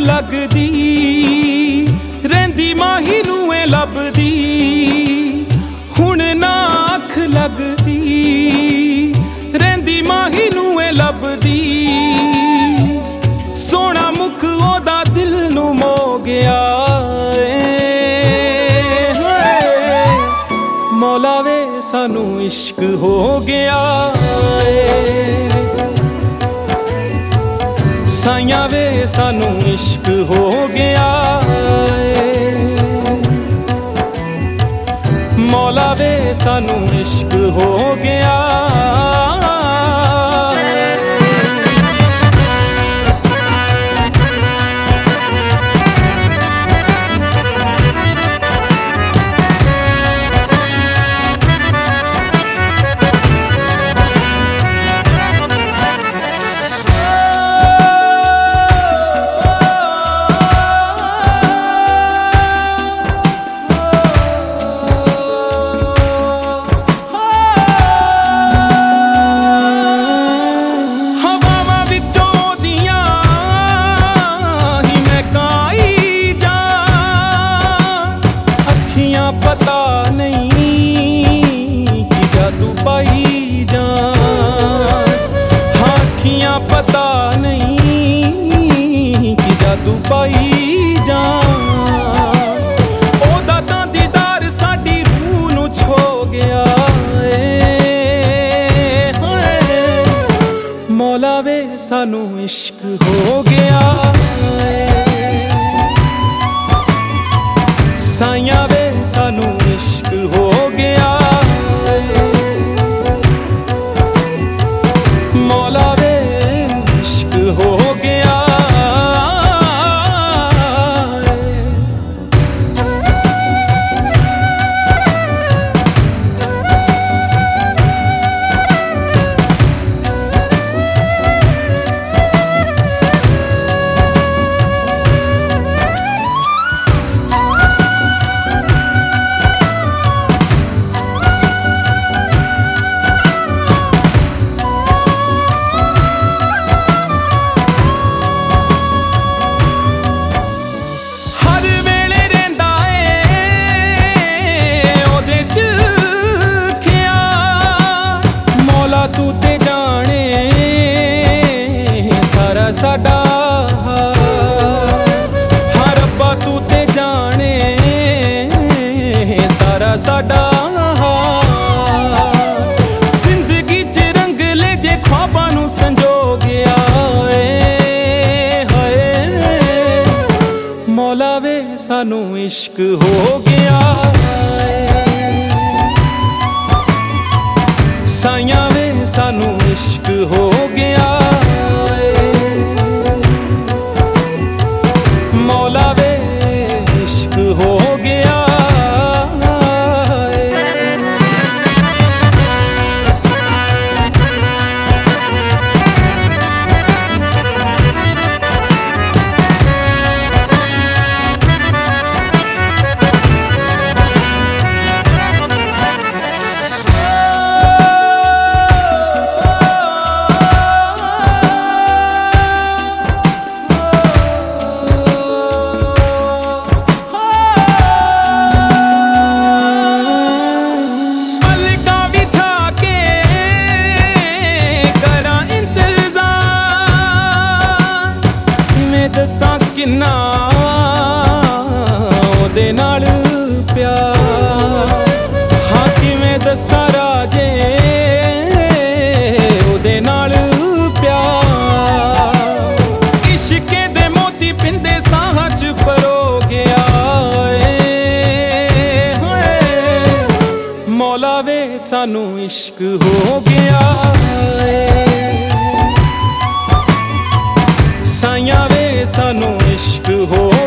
लगदी रहिंदी माही नूं ए लभदी हुण ना अख लगदी रहिंदी माही नूं ए लभदी सोहना मुख ओदा दिल नूं मो गया मौला वे सानू इश्क हो गया साइया वे सानू इश्क हो गया मौला वे सानू इश्क हो गया पता नहीं कि जादू पाई जान हाँ अखियां पता नहीं कि जादू पाई जान ओदा तां दीदार साडी रूह नूं छो गया मौला वे सानू इश्क हो गया साइया वे सानू इश्क हो गया मौला वे इश्क हो गया तू ते जाने सारा साडा हाँ रब्बा तू ते जाने सारा साडा जिंदगी च रंग ले जे ख्वाबां नूं संजो गया हाय मौला वे सानू इश्क हो गया साइया वे सानू इश्क हो गया मौला वे इश्क हो गया दसां किन्ना ओदे नाल प्यार हाँ किवें दसां राजे ओदे नाल प्यार इश्के दे मोती पिंदे साहां च परो गया मौला वे सानू इश्क हो गया साइया वे सानू इश्क हो